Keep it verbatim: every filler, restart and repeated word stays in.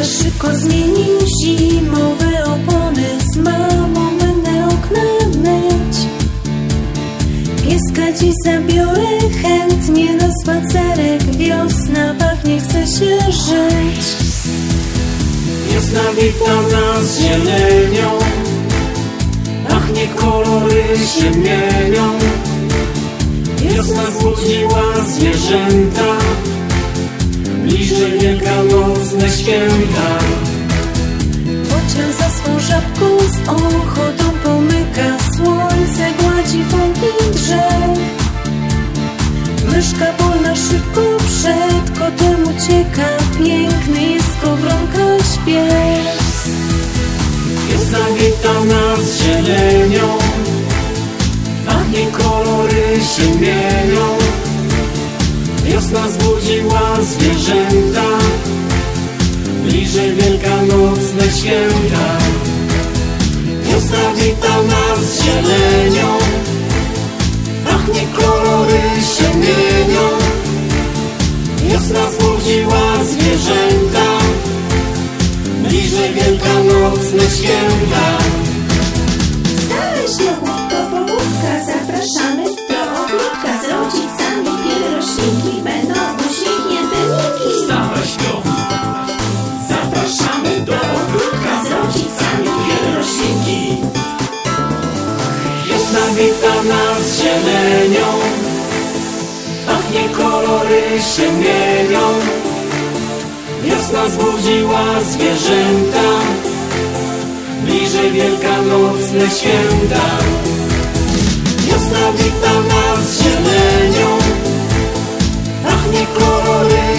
szybko zmienił zimowe opony. Z mamą będę okna myć. Pieska dziś zabiorę chętnie na spacerek. Wiosna pachnie, chce się żyć. Wiosna wita nas zielenią, pachnie, kolory się mienią. Wiosna zbudziła zwierzęta, bliżej wielkanocne święta. Bocian za swą żabką z ochotą pomyka. Słońce gładzi pąki drzew. Myszka polna szybko przed kotem ucieka. Piękny jest skowronka śpiew. Wiosna wita nas zielenią, pachnie, kolory się mienią. Wiosna zbudziła zwierzęta, bliżej wielkanocne święta. Wiosna wita nas zielenią, pachnie, kolory się mienią. Wiosna zbudziła zwierzęta, bliżej wielkanocne święta. Stałeś jogurko, pobudka, zapraszamy do ogródka. Z rodzicami pierośniki, będą uśmiechnięte niki. Wstałeś do zapraszamy do ogródka. Z rodzicami pierośniki. Wiosna wita nas zielenią, pachnie, kolory się mienią. Wiosna zbudziła zwierzęta, bliżej wielkanocne święta. Wiosna wita nas zielenią, pachnie, kolory